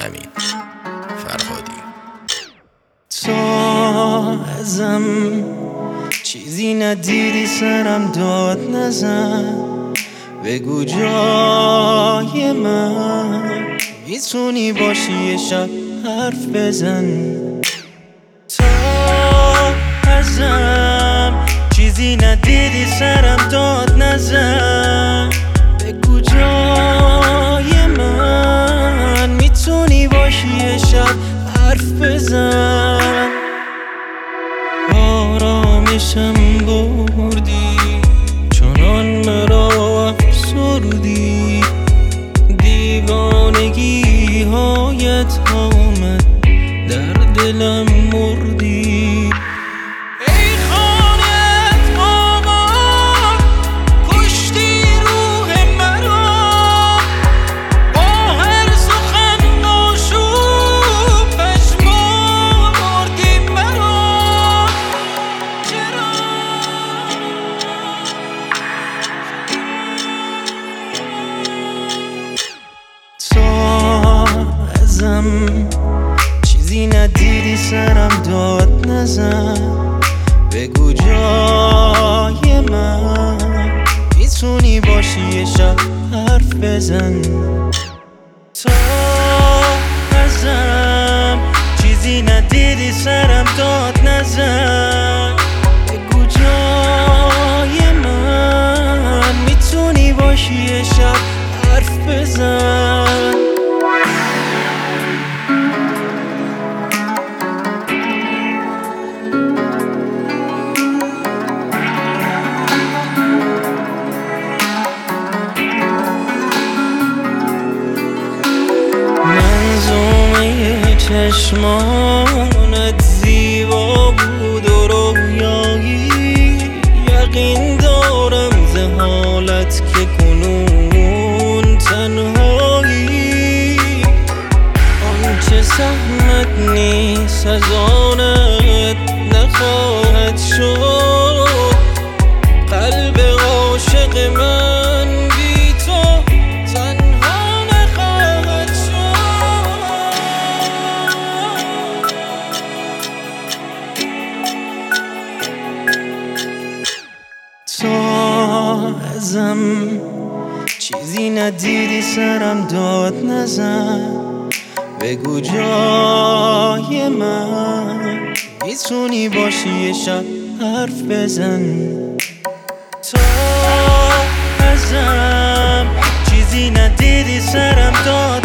حمید فرهادی. تو ازم چیزی ندیدی، سرم داد نزن، بگو جای من میتونی باشی یه شب حرف بزن. تو ازم چیزی ندیدی، سرم داد نزن، بگو جای من میتونی باشی یه شب حرف بزن. آرامشم بردی چنان مرا افسردی، دیوانگی هایت آمد در دلم مردی. ای خانت آمد کشتی روح مرا، با هر سخن آشوب پشمردی مرا. چرا تو ازم چیزی ندیدی، سرم داد نزن، بگو جای من میتونی باشی یه شب حرف بزن. تو ازم چیزی ندیدی، سرم داد نزن، بگو جای من میتونی باشی یه شب حرف بزن. منظومه چشمانت زیبا بود و رویایی، یقین دارم ز حالت که کنون تنهایی. آنچه سهمت نیست از آنت نخواهد شد، قلب عاشق من بی تو تنها نخواهد شد. تو ازم چیزی ندیدی، سرم داد نزن، بگو جای من میتونی باشی یه شب حرف بزن. تو ازم چیزی ندیدی، سرم داد